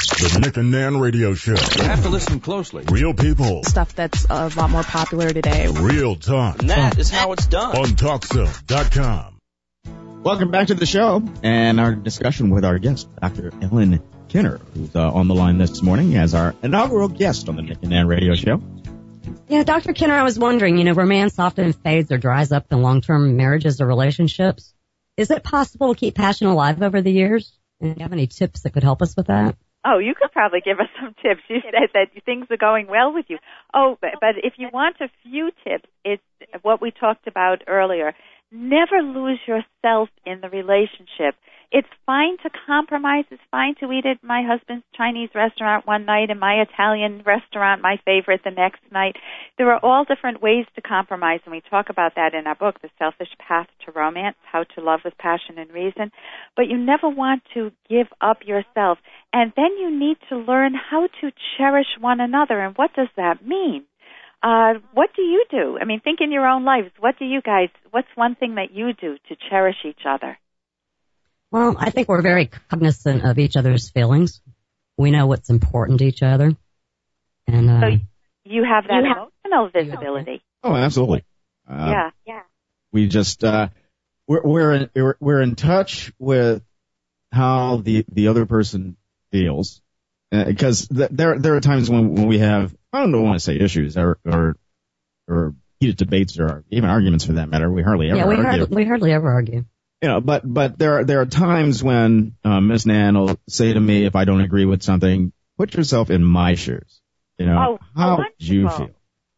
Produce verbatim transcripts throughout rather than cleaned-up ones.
The Nick and Nan Radio Show. You have to listen closely. Real people. Stuff that's a lot more popular today. Real talk. And that is how it's done. On Talk Show dot com. Welcome back to the show and our discussion with our guest, Doctor Ellen Kinner, who's uh, on the line this morning as our inaugural guest on the Nick and Nan Radio Show. Yeah, Doctor Kinner, I was wondering, you know, romance often fades or dries up in long-term marriages or relationships. Is it possible to keep passion alive over the years? And do you have any tips that could help us with that? Oh, you could probably give us some tips. You said that things are going well with you. Oh, but, but if you want a few tips, it's what we talked about earlier. Never lose yourself in the relationship. It's fine to compromise. It's fine to eat at my husband's Chinese restaurant one night and my Italian restaurant, my favorite, the next night. There are all different ways to compromise, and we talk about that in our book, The Selfish Path to Romance, How to Love with Passion and Reason. But you never want to give up yourself. And then you need to learn how to cherish one another. And what does that mean? Uh, what do you do? I mean, think in your own lives. What do you guys, what's one thing that you do to cherish each other? Well, I think we're very cognizant of each other's feelings. We know what's important to each other. And uh, so you have that you have, emotional visibility. Oh, absolutely. Uh, yeah, yeah. We just, uh, we're, we're, in, we're, we're in touch with how the, the other person feels. Because uh, there, there are times when, when we have, I don't want to say issues or, or, or heated debates or even arguments for that matter. We hardly ever yeah, we argue. Hardly, we hardly ever argue. You know, but, but there are, there are times when, um, Miss Nan will say to me, if I don't agree with something, put yourself in my shoes. You know, oh, how would you feel?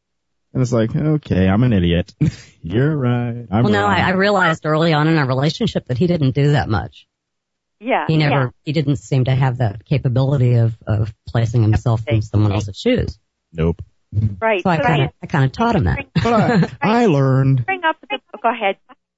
And it's like, okay, I'm an idiot. You're right. I'm well, no, wrong. I, I realized early on in our relationship that he didn't do that much. Yeah. He never, yeah. he didn't seem to have that capability of, of placing himself in someone else's shoes. Nope. Right. So I so kind of, I kind of taught him that. But I, I learned. Bring up the, go ahead.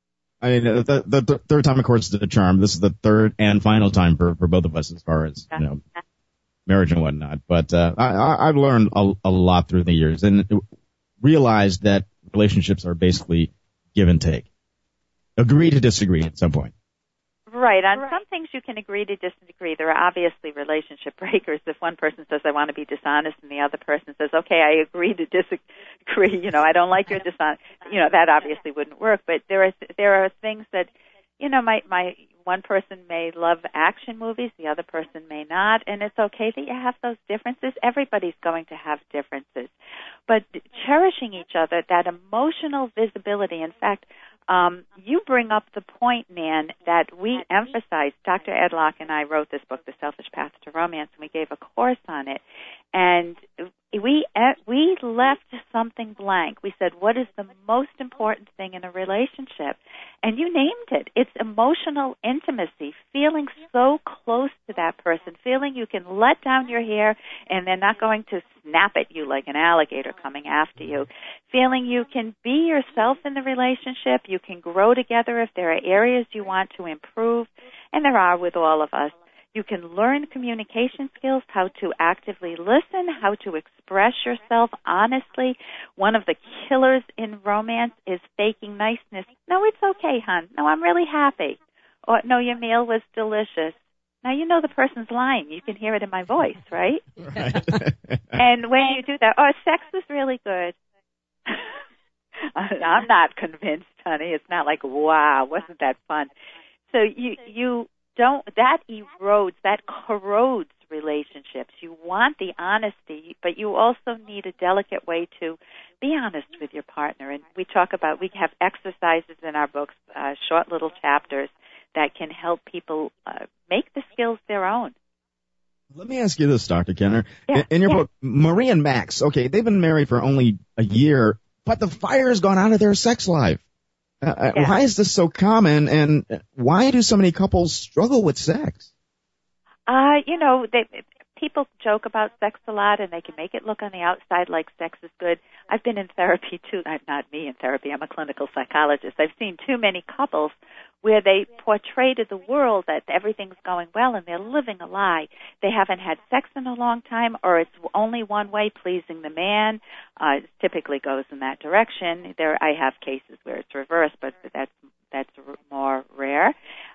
I mean, the, the, the third time, of course, is the charm. This is the third and final time for, for both of us as far as, you know, marriage and whatnot. But, uh, I, I, I've learned a, a lot through the years and realized that relationships are basically give and take. Agree to disagree at some point. Right. On some things you can agree to disagree. There are obviously relationship breakers. If one person says, I want to be dishonest, and the other person says, okay, I agree to disagree. You know, I don't like your dishonest. You know, that obviously wouldn't work. But there are, there are things that, you know, my, my, one person may love action movies, the other person may not, and it's okay that you have those differences. Everybody's going to have differences. But cherishing each other, that emotional visibility, in fact, Um, you bring up the point, Nan, that we emphasize. Doctor Ed Locke and I wrote this book, The Selfish Path to Romance, and we gave a course on it. And we we left something blank. We said, what is the most important thing in a relationship? And you named it. It's emotional intimacy, feeling so close to that person, feeling you can let down your hair and they're not going to snap at you like an alligator coming after you, feeling you can be yourself in the relationship, you can grow together if there are areas you want to improve, and there are with all of us. You can learn communication skills, how to actively listen, how to express yourself honestly. One of the killers in romance is faking niceness. No, it's okay, hon. No, I'm really happy. Or, no, your meal was delicious. Now, you know the person's lying. You can hear it in my voice, right? Right. And when you do that, oh, sex was really good. I'm not convinced, honey. It's not like, wow, wasn't that fun? So you you don't, that erodes, that corrodes relationships. You want the honesty, but you also need a delicate way to be honest with your partner. And we talk about, we have exercises in our books, uh, short little chapters that can help people uh, make the skills their own. Let me ask you this, Doctor Kinner. Yeah, in, in your yeah. book, Marie and Max, okay, they've been married for only a year, but the fire's gone out of their sex life. Uh, Yeah. Why is this so common, and why do so many couples struggle with sex? Uh, you know, they, people joke about sex a lot, and they can make it look on the outside like sex is good. I've been in therapy, too. I'm not me in therapy. I'm a clinical psychologist. I've seen too many couples where they portray to the world that everything's going well, and they're living a lie. They haven't had sex in a long time, or it's only one way, pleasing the man. Uh, it typically goes in that direction. There, I have cases where it's reversed, but that's that's more rare.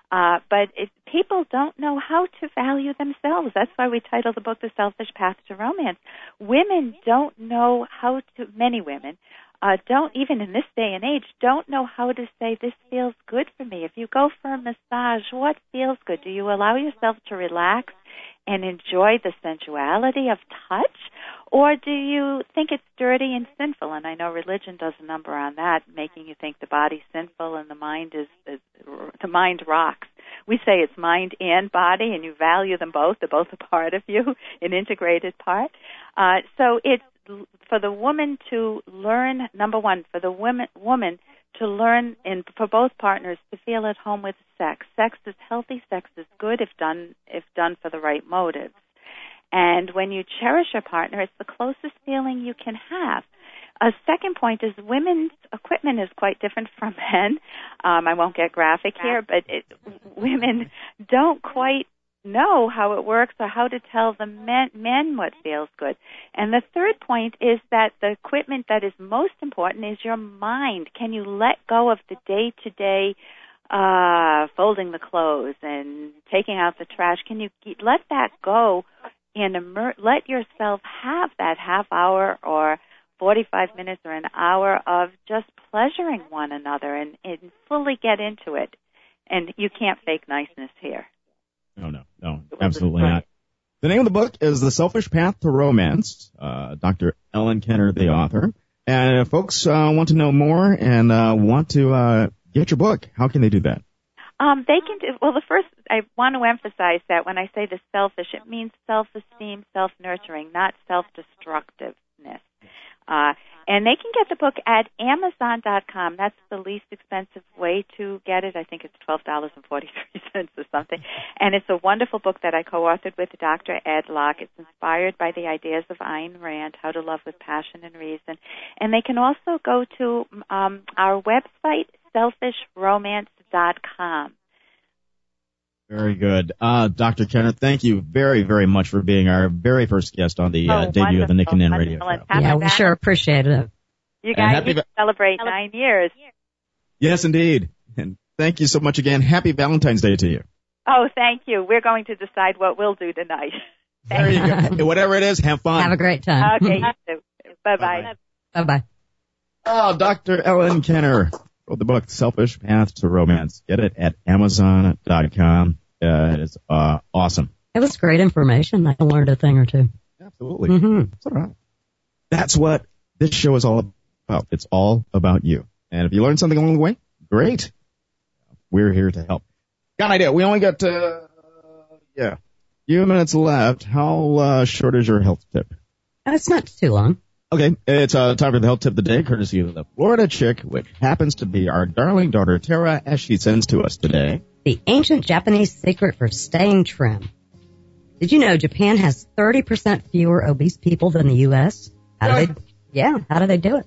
Uh, but it, people don't know how to value themselves. That's why we titled the book The Selfish Path to Romance. Women don't know how to, many women, uh, don't, even in this day and age, don't know how to say, this feels good for me. If you go for a massage, what feels good? Do you allow yourself to relax and enjoy the sensuality of touch? Or do you think it's dirty and sinful? And I know religion does a number on that, making you think the body's sinful and the mind is, is the mind rocks. We say it's mind and body, and you value them both. They're both a part of you, an integrated part. Uh, so it's for the woman to learn, number one, for the women, woman to learn, and for both partners to feel at home with sex. Sex is healthy. Sex is good if done if done for the right motives. And when you cherish your partner, it's the closest feeling you can have. A second point is women's equipment is quite different from men. Um, I won't get graphic here, but it, women don't quite know how it works or how to tell the men, men what feels good. And the third point is that the equipment that is most important is your mind. Can you let go of the day-to-day uh, folding the clothes and taking out the trash? Can you let that go and immer- let yourself have that half hour or forty-five minutes or an hour of just pleasuring one another and, and fully get into it? And you can't fake niceness here. No, no, no, absolutely not. The name of the book is The Selfish Path to Romance, uh, Doctor Ellen Kenner, the author. And if folks uh, want to know more and uh, want to uh, get your book, how can they do that? Um, they can do, well, the first, I want to emphasize that when I say the selfish, it means self-esteem, self-nurturing, not self-destructiveness. Uh, and they can get the book at Amazon dot com. That's the least expensive way to get it. I think it's twelve dollars and forty-three cents or something. And it's a wonderful book that I co-authored with Doctor Ed Locke. It's inspired by the ideas of Ayn Rand, How to Love with Passion and Reason. And they can also go to um, our website, selfish romance dot com. Very good. Uh, Doctor Kenner, thank you very, very much for being our very first guest on the uh, oh, debut of the Nick and Nan radio show. Yeah, we sure appreciate it. You guys need to celebrate nine years. Yes, indeed. And thank you so much again. Happy Valentine's Day to you. Oh, thank you. We're going to decide what we'll do tonight. There you go. Whatever it is, have fun. Have a great time. Okay, you too. Bye-bye. Bye-bye. Oh, Doctor Ellen Kenner wrote the book, Selfish Path to Romance. Get it at Amazon dot com. Uh, it's uh, awesome. It was great information. I learned a thing or two. Absolutely. Mm-hmm. That's all right. That's what this show is all about. It's all about you. And if you learned something along the way, great. We're here to help. Got an idea. We only got, uh, yeah, a few minutes left. How uh, short is your health tip? It's not too long. Okay, it's uh, time for the health tip of the day, courtesy of the Florida Chick, which happens to be our darling daughter, Tara, as she sends to us today. The ancient Japanese secret for staying trim. Did you know Japan has thirty percent fewer obese people than the U S? How do they, yeah, how do they do it?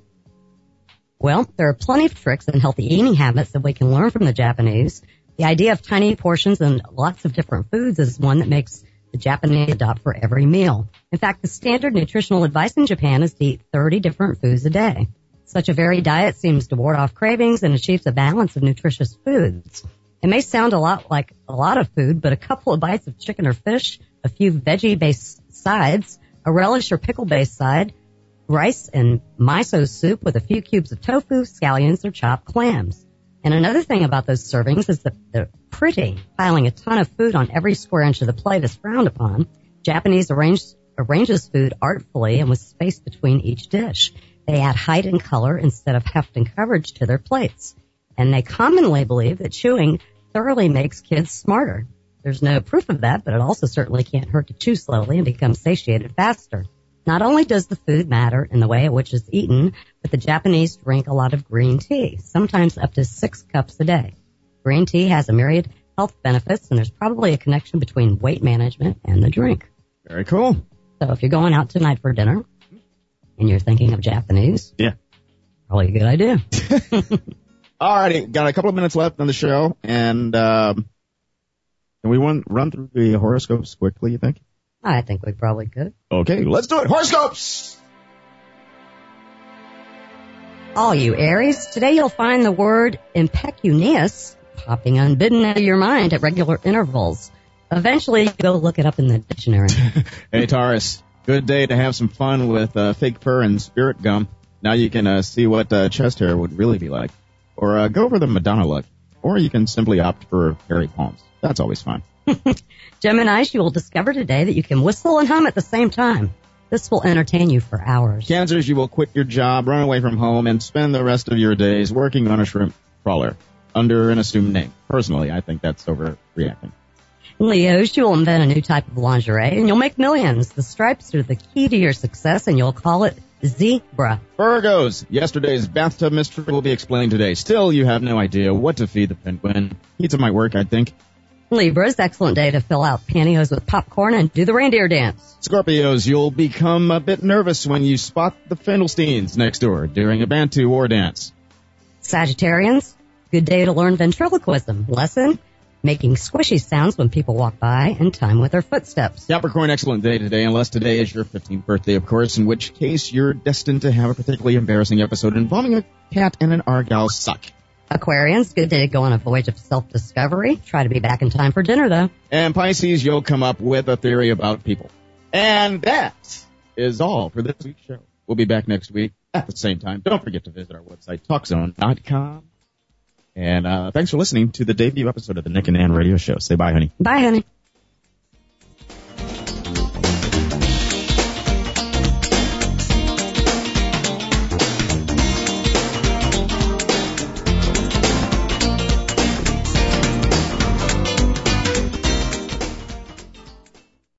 Well, there are plenty of tricks and healthy eating habits that we can learn from the Japanese. The idea of tiny portions and lots of different foods is one that makes the Japanese adopt for every meal. In fact, the standard nutritional advice in Japan is to eat thirty different foods a day. Such a varied diet seems to ward off cravings and achieves a balance of nutritious foods. It may sound a lot like a lot of food, but a couple of bites of chicken or fish, a few veggie-based sides, a relish or pickle-based side, rice and miso soup with a few cubes of tofu, scallions, or chopped clams. And another thing about those servings is that they're pretty. Piling a ton of food on every square inch of the plate is frowned upon. Japanese arrange, arranges food artfully and with space between each dish. They add height and color instead of heft and coverage to their plates. And they commonly believe that chewing thoroughly makes kids smarter. There's no proof of that, but it also certainly can't hurt to chew slowly and become satiated faster. Not only does the food matter in the way in which it's eaten, but the Japanese drink a lot of green tea, sometimes up to six cups a day. Green tea has a myriad health benefits, and there's probably a connection between weight management and the drink. Very cool. So if you're going out tonight for dinner and you're thinking of Japanese, yeah, probably a good idea. All righty, got a couple of minutes left on the show, and um, can we run, run through the horoscopes quickly, you think? I think we probably could. Okay, let's do it. Horoscopes! All you Aries, today you'll find the word impecunious popping unbidden out of your mind at regular intervals. Eventually, you go look it up in the dictionary. Hey, Taurus, good day to have some fun with uh, fake fur and spirit gum. Now you can uh, see what uh, chest hair would really be like. Or uh, go for the Madonna look. Or you can simply opt for hairy palms. That's always fun. Gemini, you will discover today that you can whistle and hum at the same time. This will entertain you for hours. Cancers, you will quit your job, run away from home, and spend the rest of your days working on a shrimp trawler under an assumed name. Personally, I think that's overreacting. Leos, you will invent a new type of lingerie, and you'll make millions. The stripes are the key to your success, and you'll call it Zebra. Virgos, yesterday's bathtub mystery will be explained today. Still, you have no idea what to feed the penguin. Pizza might work, I think. Libras, excellent day to fill out pantyhose with popcorn and do the reindeer dance. Scorpios, you'll become a bit nervous when you spot the Findelsteins next door during a Bantu war dance. Sagittarians, good day to learn ventriloquism. Lesson, making squishy sounds when people walk by and time with their footsteps. Capricorn, excellent day today, unless today is your fifteenth birthday, of course, in which case you're destined to have a particularly embarrassing episode involving a cat and an Argyle suck. Aquarians, good day to go on a voyage of self-discovery. Try to be back in time for dinner, though. And Pisces, you'll come up with a theory about people. And that is all for this week's show. We'll be back next week at the same time. Don't forget to visit our website, talk zone dot com. And uh, thanks for listening to the debut episode of the Nick and Ann Radio Show. Say bye, honey. Bye, honey.